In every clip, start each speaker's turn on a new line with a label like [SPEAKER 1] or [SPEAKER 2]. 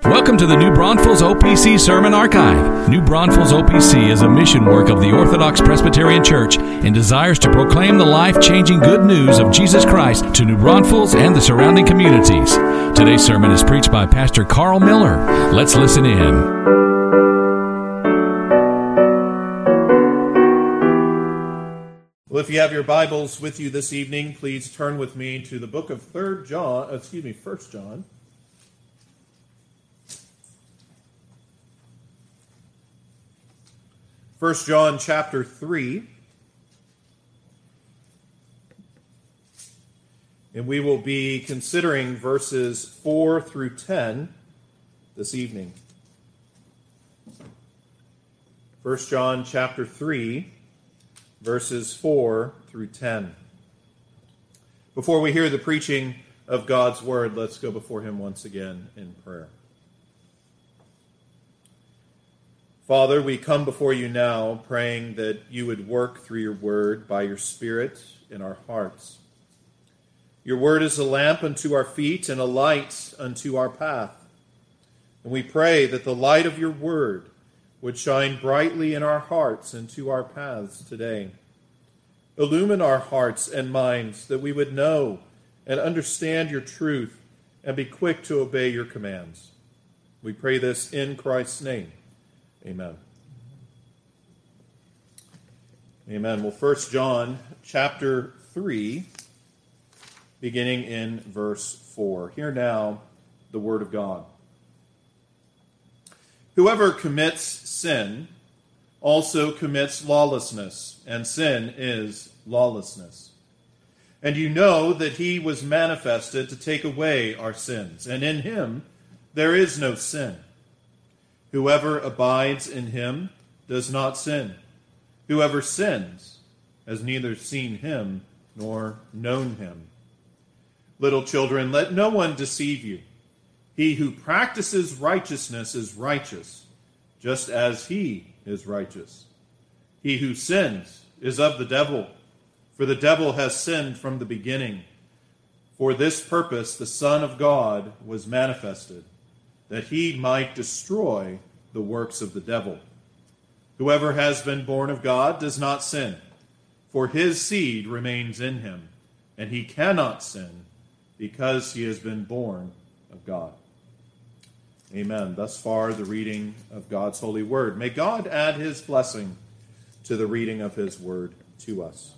[SPEAKER 1] Welcome to the New Braunfels OPC Sermon Archive. New Braunfels OPC is a mission work of the Orthodox Presbyterian Church and desires to proclaim the life-changing good news of Jesus Christ to New Braunfels and the surrounding communities. Today's sermon is preached by Pastor Carl Miller. Let's listen in.
[SPEAKER 2] Well, if you have your Bibles with you this evening, please turn with me to the book of 1 John. 1 John chapter 3. And we will be considering verses 4 through 10 this evening. 1 John chapter 3, verses 4 through 10. Before we hear the preaching of God's word, let's go before him once again in prayer. Father, we come before you now praying that you would work through your word by your Spirit in our hearts. Your word is a lamp unto our feet and a light unto our path. And we pray that the light of your word would shine brightly in our hearts and to our paths today. Illumine our hearts and minds that we would know and understand your truth and be quick to obey your commands. We pray this in Christ's name. Amen. Amen. Well, 1 John chapter 3, beginning in verse 4. Hear now the word of God. Whoever commits sin also commits lawlessness, and sin is lawlessness. And you know that he was manifested to take away our sins, and in him there is no sin. Whoever abides in him does not sin. Whoever sins has neither seen him nor known him. Little children, let no one deceive you. He who practices righteousness is righteous, just as he is righteous. He who sins is of the devil, for the devil has sinned from the beginning. For this purpose the Son of God was manifested, that he might destroy the works of the devil. Whoever has been born of God does not sin, for his seed remains in him, and he cannot sin because he has been born of God. Amen. Thus far, the reading of God's holy word. May God add his blessing to the reading of his word to us.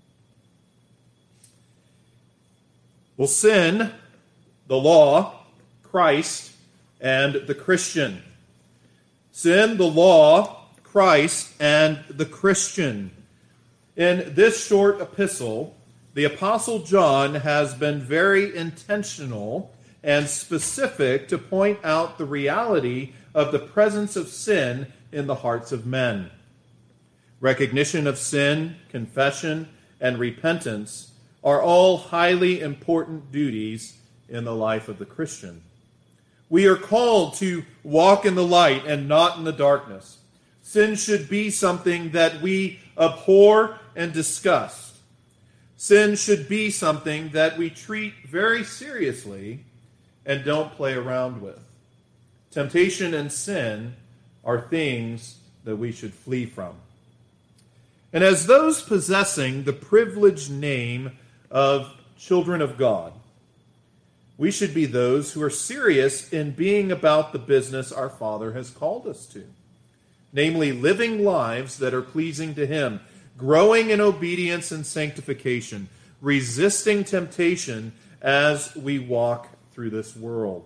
[SPEAKER 2] Well, sin, the law, Christ, and the Christian. Sin, the law, Christ, and the Christian. In this short epistle, the Apostle John has been very intentional and specific to point out the reality of the presence of sin in the hearts of men. Recognition of sin, confession, and repentance are all highly important duties in the life of the Christian. We are called to walk in the light and not in the darkness. Sin should be something that we abhor and disgust. Sin should be something that we treat very seriously and don't play around with. Temptation and sin are things that we should flee from. And as those possessing the privileged name of children of God, we should be those who are serious in being about the business our Father has called us to, namely living lives that are pleasing to him, growing in obedience and sanctification, resisting temptation as we walk through this world.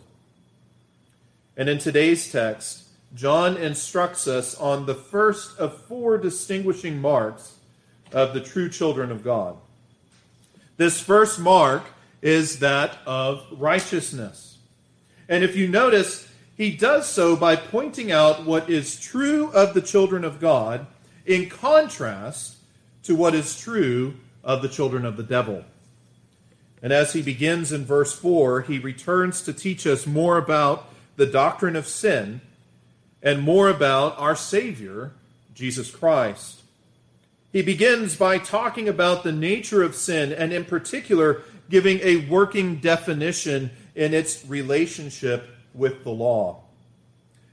[SPEAKER 2] And in today's text, John instructs us on the first of 4 distinguishing marks of the true children of God. This first mark is that of righteousness. And if you notice, he does so by pointing out what is true of the children of God in contrast to what is true of the children of the devil. And as he begins in verse 4, he returns to teach us more about the doctrine of sin and more about our Savior, Jesus Christ. He begins by talking about the nature of sin, and in particular, giving a working definition in its relationship with the law.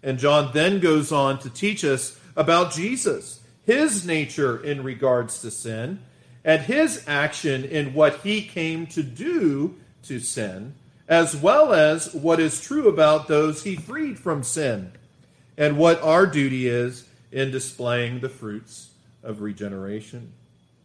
[SPEAKER 2] And John then goes on to teach us about Jesus, his nature in regards to sin, and his action in what he came to do to sin, as well as what is true about those he freed from sin, and what our duty is in displaying the fruits of regeneration.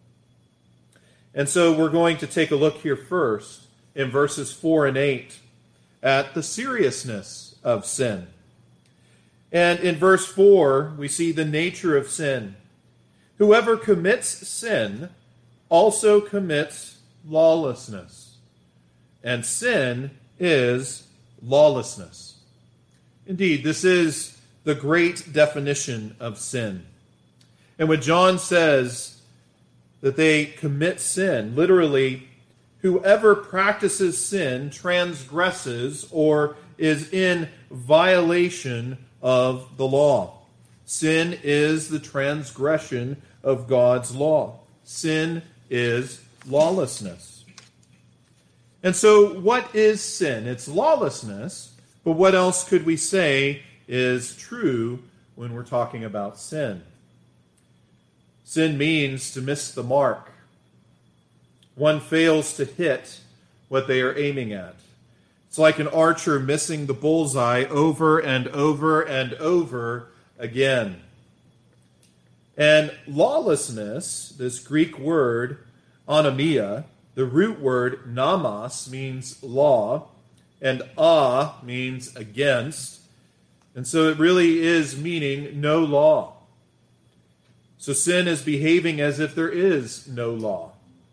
[SPEAKER 2] And so we're going to take a look here first in verses 4 and 8 at the seriousness of sin. And in verse 4, we see the nature of sin. Whoever commits sin also commits lawlessness. And sin is lawlessness. Indeed, this is the great definition of sin. And when John says that they commit sin, literally, whoever practices sin transgresses or is in violation of the law. Sin is the transgression of God's law. Sin is lawlessness. And so what is sin? It's lawlessness, but what else could we say is true when we're talking about sin? Sin means to miss the mark. One fails to hit what they are aiming at. It's like an archer missing the bullseye over and over and over again. And lawlessness, this Greek word, anomia, the root word namas means law, and means against. And so it really is meaning no law. So sin is behaving as if there is no law.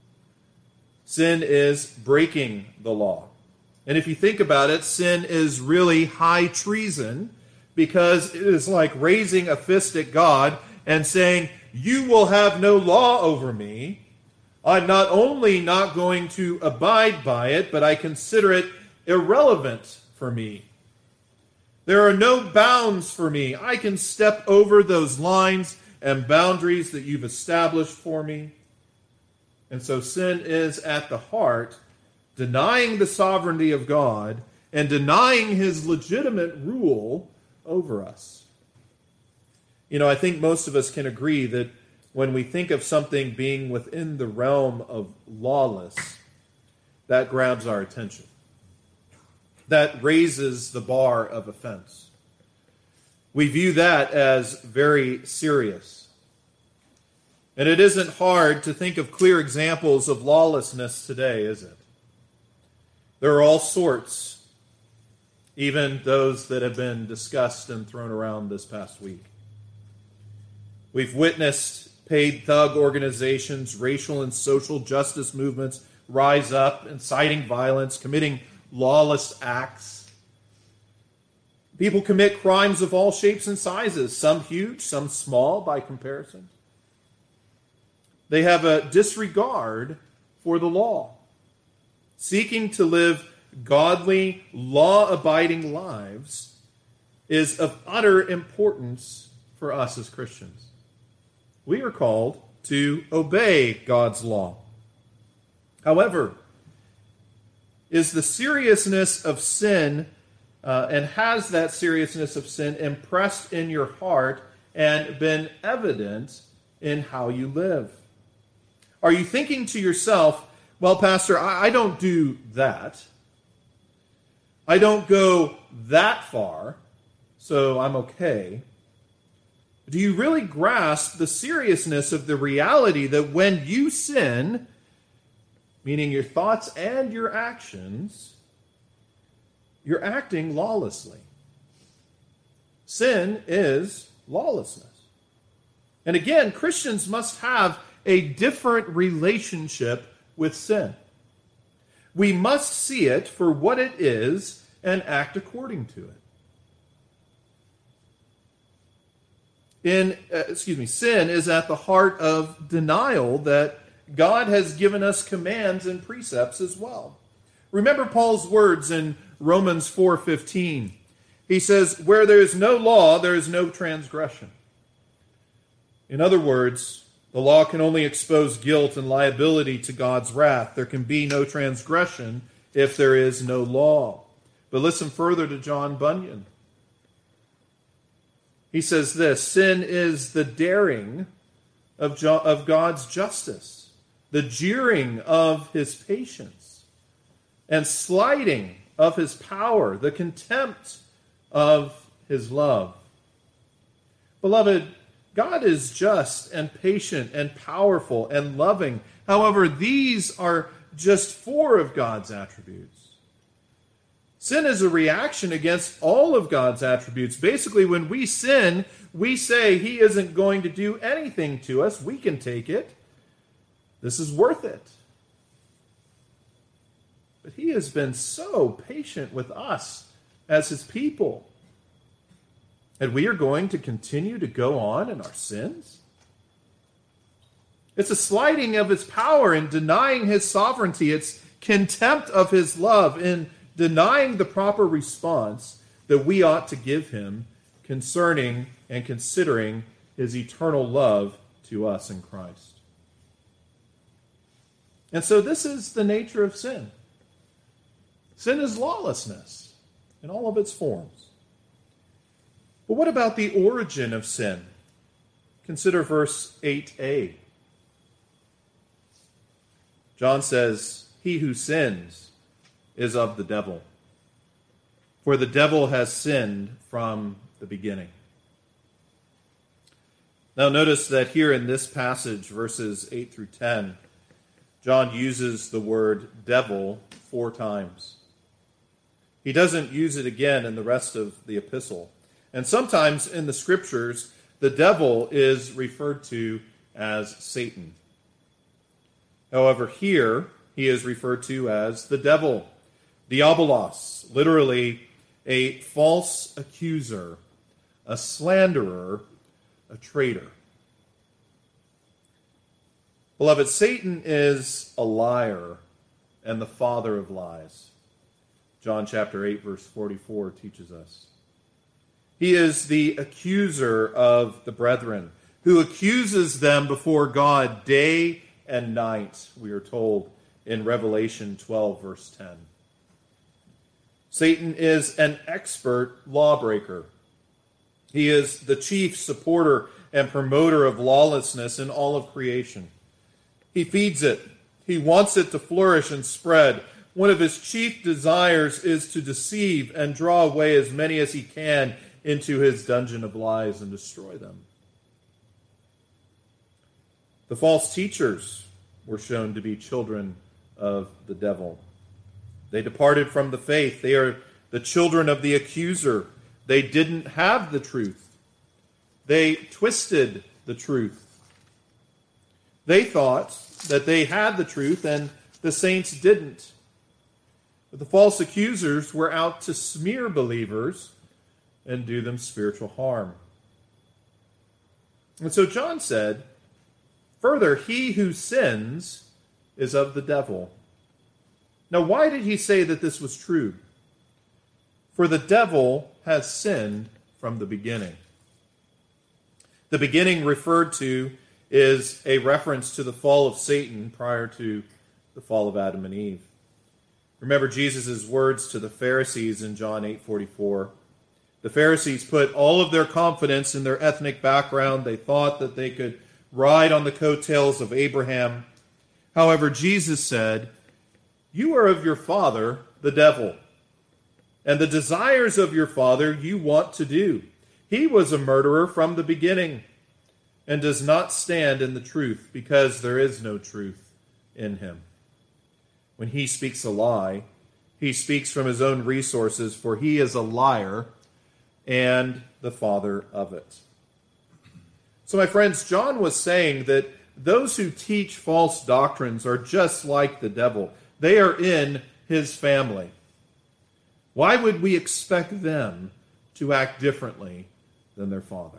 [SPEAKER 2] Sin is breaking the law. And if you think about it, sin is really high treason, because it is like raising a fist at God and saying, you will have no law over me. I'm not only not going to abide by it, but I consider it irrelevant for me. There are no bounds for me. I can step over those lines and boundaries that you've established for me. And so sin is at the heart, denying the sovereignty of God and denying his legitimate rule over us. You know, I think most of us can agree that when we think of something being within the realm of lawless, that grabs our attention. That raises the bar of offense. We view that as very serious. And it isn't hard to think of clear examples of lawlessness today, is it? There are all sorts, even those that have been discussed and thrown around this past week. We've witnessed paid thug organizations, racial and social justice movements rise up, inciting violence, committing lawless acts. People commit crimes of all shapes and sizes, some huge, some small by comparison. They have a disregard for the law, seeking to live godly, law-abiding lives is of utter importance for us as Christians. We are called to obey God's law. However, is the seriousness of sin, and has that seriousness of sin impressed in your heart and been evident in how you live? Are you thinking to yourself, well, Pastor, I don't do that. I don't go that far, so I'm okay. Do you really grasp the seriousness of the reality that when you sin, meaning your thoughts and your actions, you're acting lawlessly? Sin is lawlessness. And again, Christians must have a different relationship with sin. We must see it for what it is and act according to it. Sin is at the heart of denial that God has given us commands and precepts as well. Remember Paul's words in Romans 4:15. He says, where there is no law, there is no transgression. In other words, the law can only expose guilt and liability to God's wrath. There can be no transgression if there is no law. But listen further to John Bunyan. He says this: sin is the daring of God's justice, the jeering of his patience, and slighting of his power, the contempt of his love. Beloved, God is just and patient and powerful and loving. However, these are just four of God's attributes. Sin is a reaction against all of God's attributes. Basically, when we sin, we say he isn't going to do anything to us. We can take it. This is worth it. But he has been so patient with us as his people. And we are going to continue to go on in our sins? It's a slighting of his power in denying his sovereignty. It's contempt of his love in denying the proper response that we ought to give him concerning and considering his eternal love to us in Christ. And so this is the nature of sin. Sin is lawlessness in all of its forms. But what about the origin of sin? Consider verse 8a. John says, "He who sins is of the devil, for the devil has sinned from the beginning." Now notice that here in this passage, verses 8 through 10, John uses the word devil 4 times. He doesn't use it again in the rest of the epistle. And sometimes in the scriptures, the devil is referred to as Satan. However, here he is referred to as the devil, diabolos, literally a false accuser, a slanderer, a traitor. Beloved, Satan is a liar and the father of lies. John chapter 8, verse 44 teaches us. He is the accuser of the brethren, who accuses them before God day and night, we are told in Revelation 12, verse 10. Satan is an expert lawbreaker. He is the chief supporter and promoter of lawlessness in all of creation. He feeds it. He wants it to flourish and spread. One of his chief desires is to deceive and draw away as many as he can into his dungeon of lies and destroy them. The false teachers were shown to be children of the devil. They departed from the faith. They are the children of the accuser. They didn't have the truth. They twisted the truth. They thought that they had the truth and the saints didn't. But the false accusers were out to smear believers and do them spiritual harm. And so John said, "Further, he who sins is of the devil." Now, why did he say that this was true? For the devil has sinned from the beginning. The beginning referred to is a reference to the fall of Satan prior to the fall of Adam and Eve. Remember Jesus' words to the Pharisees in John 8:44. The Pharisees put all of their confidence in their ethnic background. They thought that they could ride on the coattails of Abraham. However, Jesus said, "You are of your father, the devil, and the desires of your father you want to do. He was a murderer from the beginning and does not stand in the truth, because there is no truth in him. When he speaks a lie, he speaks from his own resources, for he is a liar and the father of it." So, my friends, John was saying that those who teach false doctrines are just like the devil. They are in his family. Why would we expect them to act differently than their father?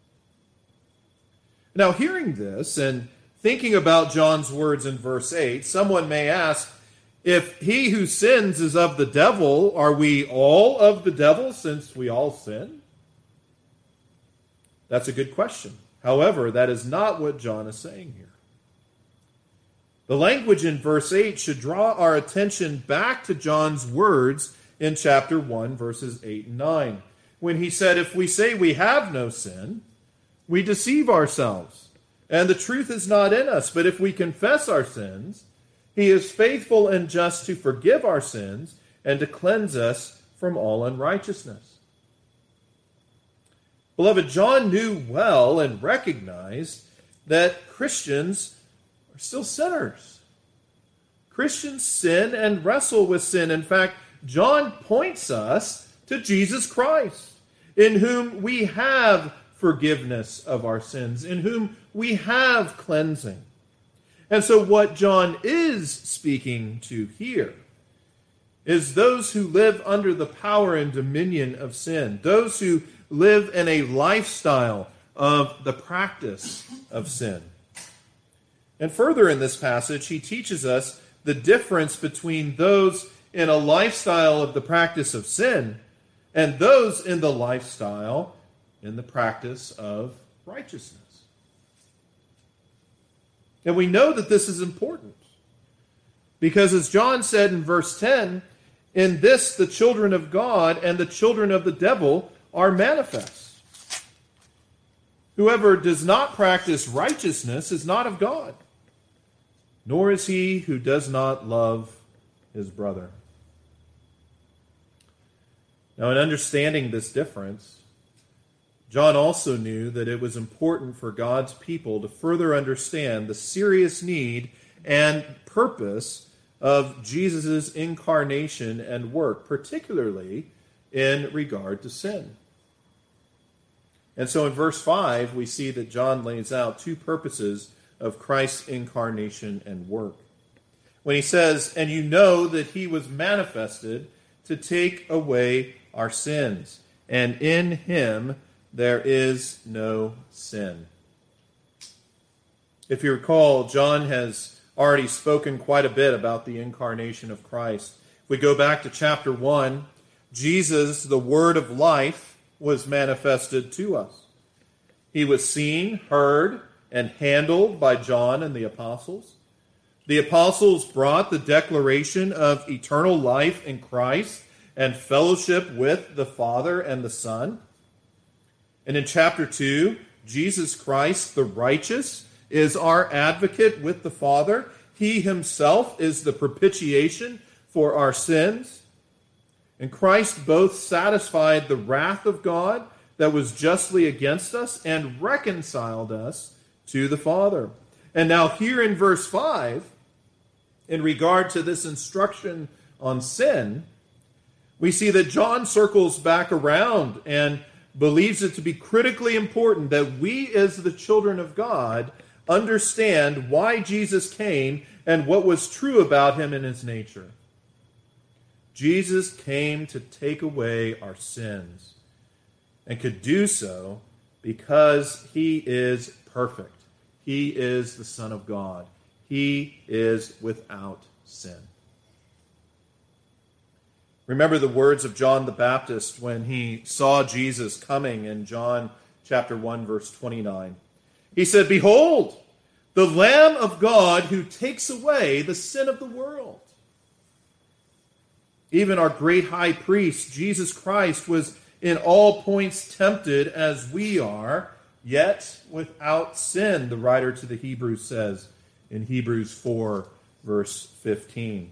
[SPEAKER 2] Now, hearing this and thinking about John's words in verse 8, someone may ask, if he who sins is of the devil, are we all of the devil since we all sin? That's a good question. However, that is not what John is saying here. The language in verse 8 should draw our attention back to John's words in chapter 1, verses 8 and 9. when he said, if we say we have no sin, we deceive ourselves, and the truth is not in us. But if we confess our sins, he is faithful and just to forgive our sins and to cleanse us from all unrighteousness. Beloved, John knew well and recognized that Christians are still sinners. Christians sin and wrestle with sin. In fact, John points us to Jesus Christ, in whom we have forgiveness of our sins, in whom we have cleansing. And so what John is speaking to here is those who live under the power and dominion of sin, those who live in a lifestyle of the practice of sin. And further in this passage, he teaches us the difference between those in a lifestyle of the practice of sin and those in the lifestyle in the practice of righteousness. And we know that this is important because, as John said in verse 10, in this the children of God and the children of the devil are manifest. Whoever does not practice righteousness is not of God, nor is he who does not love his brother. Now, in understanding this difference, John also knew that it was important for God's people to further understand the serious need and purpose of Jesus' incarnation and work, particularly in regard to sin. And so in verse 5, we see that John lays out two purposes of Christ's incarnation and work. When he says, and you know that he was manifested to take away our sins, and in him there is no sin. If you recall, John has already spoken quite a bit about the incarnation of Christ. If we go back to chapter 1, Jesus, the Word of life, was manifested to us. He was seen, heard, and handled by John and the apostles. The apostles brought the declaration of eternal life in Christ and fellowship with the Father and the Son. And in chapter 2, Jesus Christ, the righteous, is our advocate with the Father. He himself is the propitiation for our sins. And Christ both satisfied the wrath of God that was justly against us and reconciled us to the Father. And now here in verse 5, in regard to this instruction on sin, we see that John circles back around and believes it to be critically important that we as the children of God understand why Jesus came and what was true about him in his nature. Jesus came to take away our sins and could do so because he is perfect. He is the Son of God. He is without sin. Remember the words of John the Baptist when he saw Jesus coming in John chapter 1, verse 29. He said, "Behold, the Lamb of God who takes away the sin of the world." Even our great high priest, Jesus Christ, was in all points tempted as we are, yet without sin, the writer to the Hebrews says in Hebrews 4, verse 15.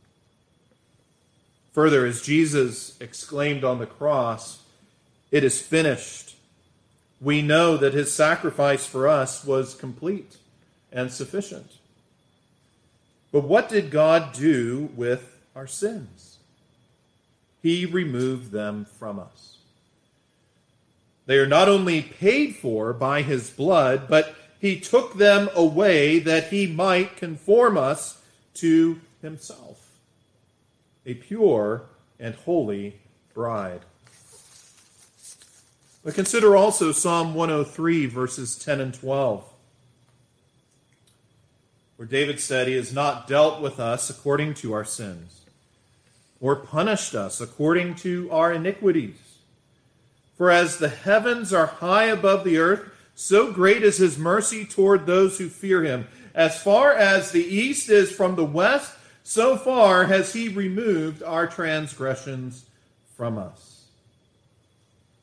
[SPEAKER 2] Further, as Jesus exclaimed on the cross, "It is finished," we know that his sacrifice for us was complete and sufficient. But what did God do with our sins? He removed them from us. They are not only paid for by his blood, but he took them away that he might conform us to himself, a pure and holy bride. But consider also Psalm 103, verses 10 and 12, where David said, "He has not dealt with us according to our sins, or punished us according to our iniquities. For as the heavens are high above the earth, so great is his mercy toward those who fear him. As far as the east is from the west, so far has he removed our transgressions from us."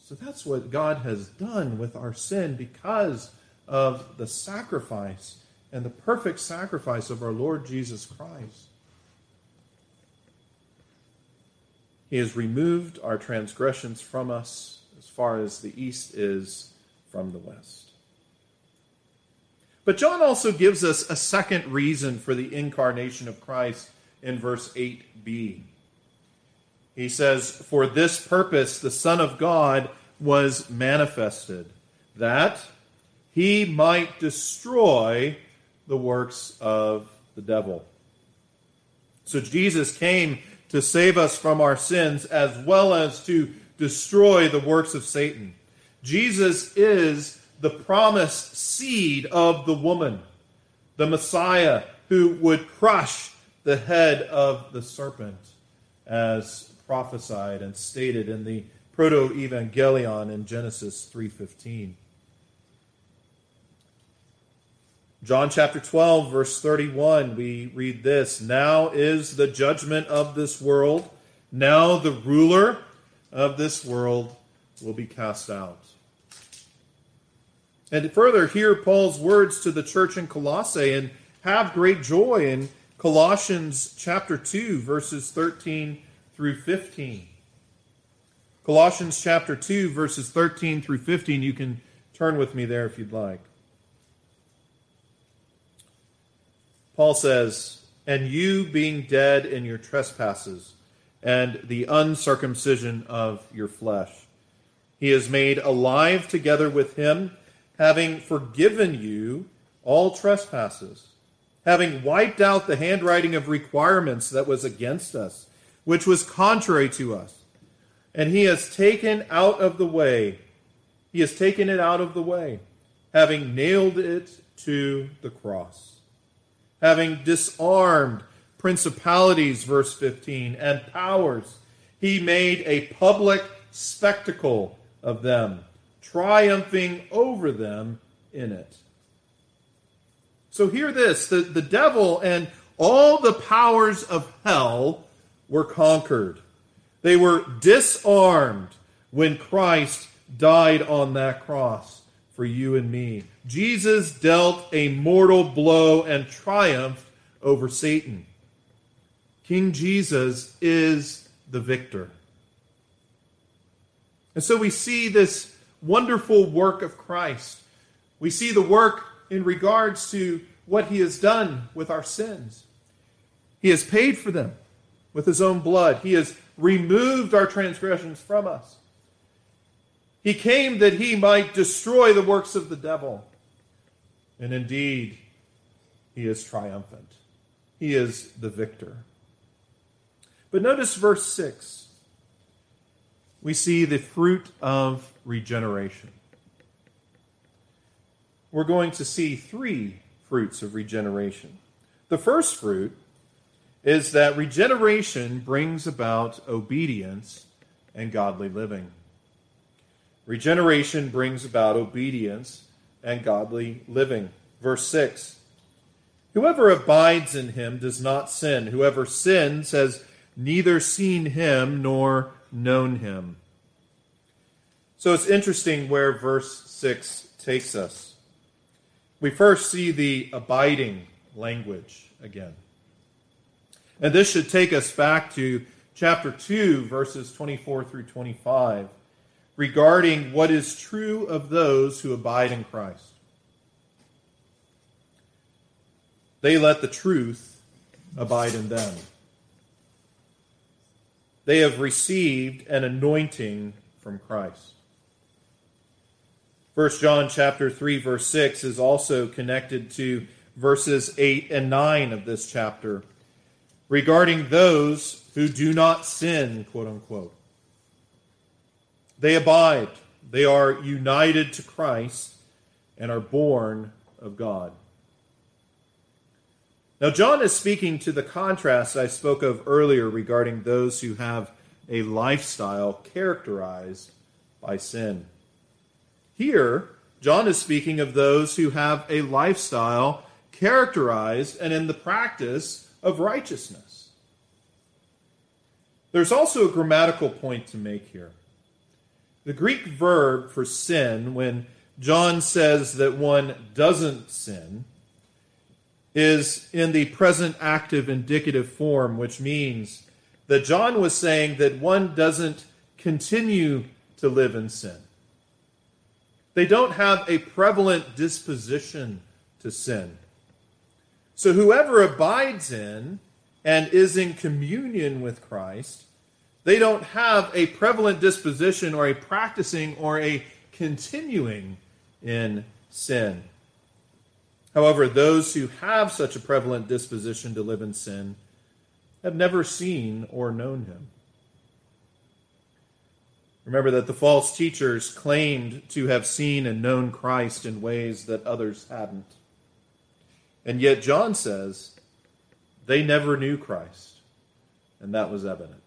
[SPEAKER 2] So that's what God has done with our sin because of the sacrifice and the perfect sacrifice of our Lord Jesus Christ. He has removed our transgressions from us as far as the east is from the west. But John also gives us a second reason for the incarnation of Christ in verse 8b. He says, "For this purpose the Son of God was manifested, that he might destroy the works of the devil." So Jesus came to save us from our sins as well as to destroy the works of Satan. Jesus is the promised seed of the woman, the Messiah who would crush the head of the serpent, as prophesied and stated in the Proto-Evangelion in Genesis 3:15. John chapter 12, verse 31, we read this, "Now is the judgment of this world. Now the ruler of this world will be cast out." And further, hear Paul's words to the church in Colossae and have great joy in Colossians chapter 2, verses 13 through 15. Colossians chapter 2, verses 13 through 15. You can turn with me there if you'd like. Paul says, "And you being dead in your trespasses and the uncircumcision of your flesh, he has made alive together with him, having forgiven you all trespasses, having wiped out the handwriting of requirements that was against us, which was contrary to us. And he has taken it out of the way, having nailed it to the cross. Having disarmed principalities," verse 15, "and powers, he made a public spectacle of them, triumphing over them in it." So hear this, the devil and all the powers of hell were conquered. They were disarmed when Christ died on that cross for you and me. Jesus dealt a mortal blow and triumphed over Satan. King Jesus is the victor. And so we see this wonderful work of Christ. We see the work in regards to what he has done with our sins. He has paid for them with his own blood. He has removed our transgressions from us. He came that he might destroy the works of the devil. And indeed, he is triumphant. He is the victor. But notice verse 6. We see the fruit of regeneration. We're going to see three fruits of regeneration. The first fruit is that regeneration brings about obedience and godly living. Regeneration brings about obedience and godly living. Verse 6, "Whoever abides in him does not sin. Whoever sins has neither seen him nor known him." So it's interesting where verse 6 takes us. We first see the abiding language again. And this should take us back to chapter 2, verses 24 through 25, regarding what is true of those who abide in Christ. They let the truth abide in them. They have received an anointing from Christ. 1 John chapter 3, verse 6 is also connected to verses 8 and 9 of this chapter, regarding those who do not sin, quote unquote. They abide. They are united to Christ and are born of God. Now, John is speaking to the contrast I spoke of earlier regarding those who have a lifestyle characterized by sin. Here, John is speaking of those who have a lifestyle characterized and in the practice of righteousness. There's also a grammatical point to make here. The Greek verb for sin, when John says that one doesn't sin, is in the present active indicative form, which means that John was saying that one doesn't continue to live in sin. They don't have a prevalent disposition to sin. So whoever abides in and is in communion with Christ, they don't have a prevalent disposition or a practicing or a continuing in sin. However, those who have such a prevalent disposition to live in sin have never seen or known him. Remember that the false teachers claimed to have seen and known Christ in ways that others hadn't. And yet John says they never knew Christ, and that was evident.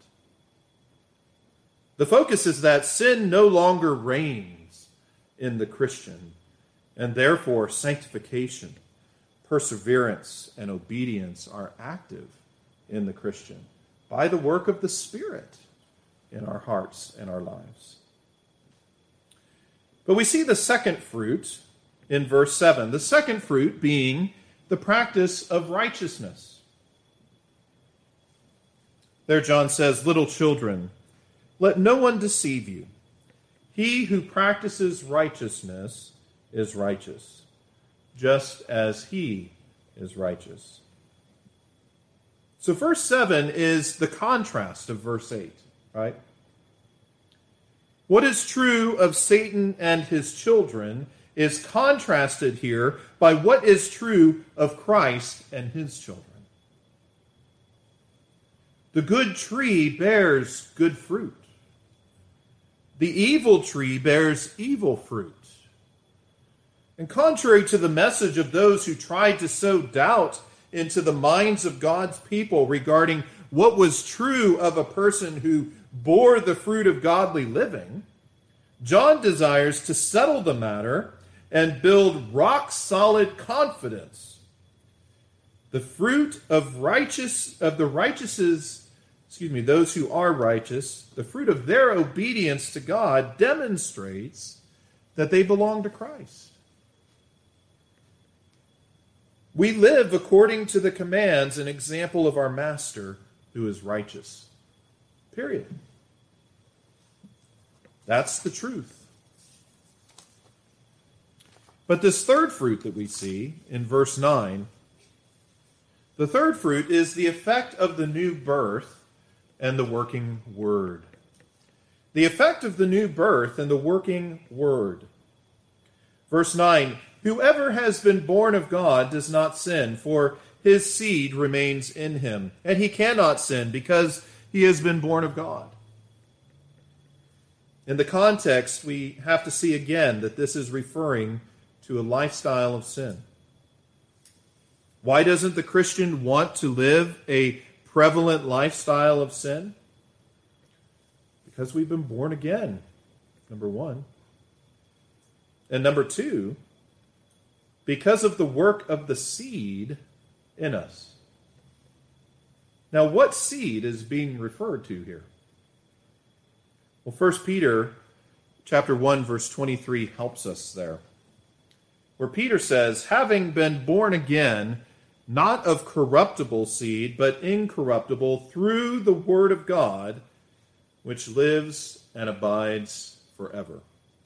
[SPEAKER 2] The focus is that sin no longer reigns in the Christian, and therefore sanctification, perseverance, and obedience are active in the Christian by the work of the Spirit in our hearts and our lives. But we see the second fruit in verse 7, the second fruit being the practice of righteousness. There John says, "Little children, let no one deceive you. He who practices righteousness is righteous, just as he is righteous." So verse 7 is the contrast of verse 8, right? What is true of Satan and his children is contrasted here by what is true of Christ and his children. The good tree bears good fruit. The evil tree bears evil fruit. And contrary to the message of those who tried to sow doubt into the minds of God's people regarding what was true of a person who bore the fruit of godly living, John desires to settle the matter and build rock-solid confidence. The fruit of those who are righteous, the fruit of their obedience to God demonstrates that they belong to Christ. We live according to the commands and example of our Master, who is righteous. Period. That's the truth. But this third fruit that we see in verse 9, the third fruit is the effect of the new birth and the working word. The effect of the new birth and the working word. Verse 9, "Whoever has been born of God does not sin, for his seed remains in him, and he cannot sin because he has been born of God." In the context, we have to see again that this is referring to a lifestyle of sin. Why doesn't the Christian want to live a prevalent lifestyle of sin? Because we've been born again, number one. And number two, because of the work of the seed in us. Now, what seed is being referred to here? Well, 1 Peter chapter 1, verse 23 helps us there, where Peter says, "Having been born again, not of corruptible seed, but incorruptible, through the word of God, which lives and abides forever."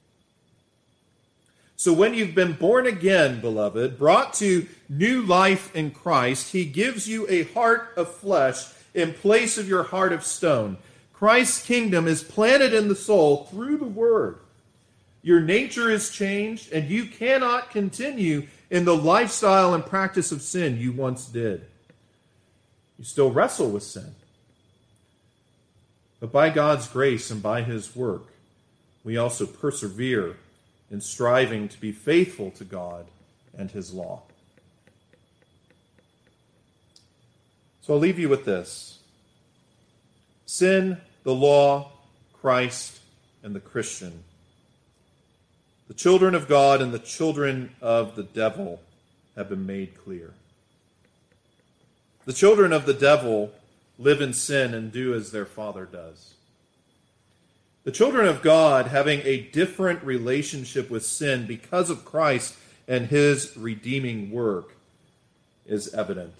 [SPEAKER 2] So when you've been born again, beloved, brought to new life in Christ, he gives you a heart of flesh in place of your heart of stone. Christ's kingdom is planted in the soul through the word. Your nature is changed, and you cannot continue in the lifestyle and practice of sin you once did. You still wrestle with sin. But by God's grace and by his work, we also persevere in striving to be faithful to God and his law. So I'll leave you with this. Sin, the law, Christ, and the Christian. The children of God and the children of the devil have been made clear. The children of the devil live in sin and do as their father does. The children of God having a different relationship with sin because of Christ and his redeeming work is evident.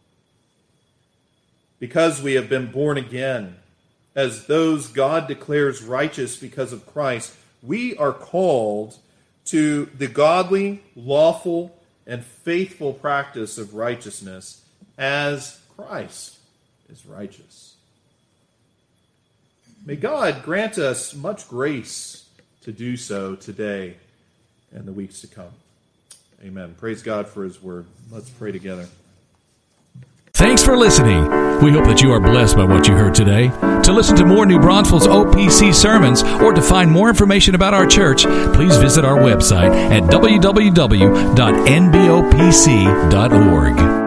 [SPEAKER 2] Because we have been born again, as those God declares righteous because of Christ, we are called to the godly, lawful, and faithful practice of righteousness as Christ is righteous. May God grant us much grace to do so today and the weeks to come. Amen. Praise God for his word. Let's pray together.
[SPEAKER 1] Thanks for listening. We hope that you are blessed by what you heard today. To listen to more New Braunfels OPC sermons or to find more information about our church, please visit our website at www.nbopc.org.